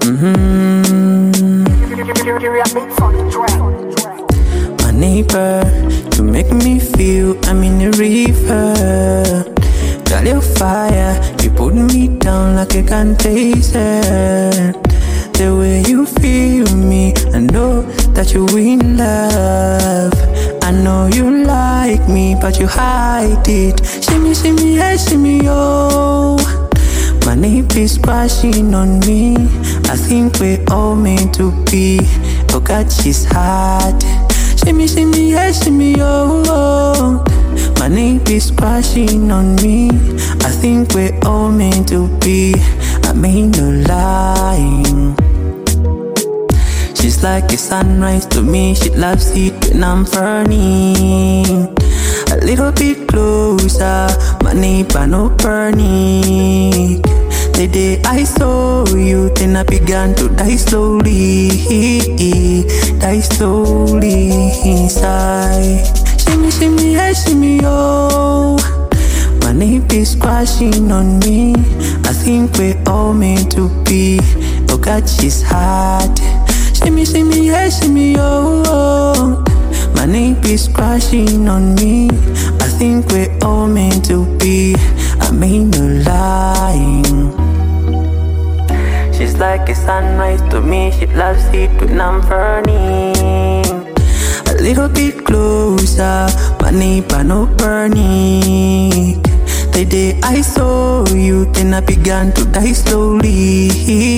My neighbor, you make me feel I'm in the river. Got your fire, you put me down like a contagion. The way you feel me, I know that you in love. I know you like me, but you hide it. Shimmy, shimmy, yeah, shimmy, oh. My neighbor is crashing on me. I think we're all meant to be. Oh God, she's hot. Shimmy, shimmy, yeah, shimmy, oh. My neighbor is crashing on me. I think we're all meant to be. I mean no lying. She's like a sunrise to me. She loves it when I'm burning. A little bit closer, my neighbor no burning. The day I saw you, then I began to die slowly. Die slowly inside. Shimmy, shimmy, yeah, shimmy, oh. My neighbor is crashing on me. I think we're all meant to be. Oh God, she's hot. Shimmy, shimmy, yeah, shimmy, oh. My neighbor is crashing on me. I think we're all meant to be. I mean no lying. She's like a sunrise to me. She loves it when I'm burning. A little bit closer, my neighbor no burning. The day I saw you, then I began to die slowly.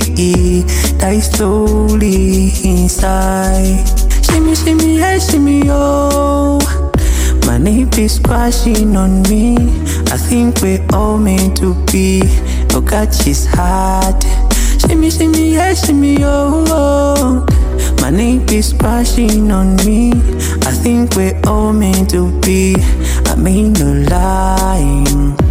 Die slowly inside. Shimmy, shimmy, yeah, shimmy, oh. My neighbor is crashing on me. I think we're all meant to be. Oh God, she's hot. Shimmy, shimmy, yeah, shimmy, oh. My neighbor is crashing on me. I think we're all meant to be. I mean no lying.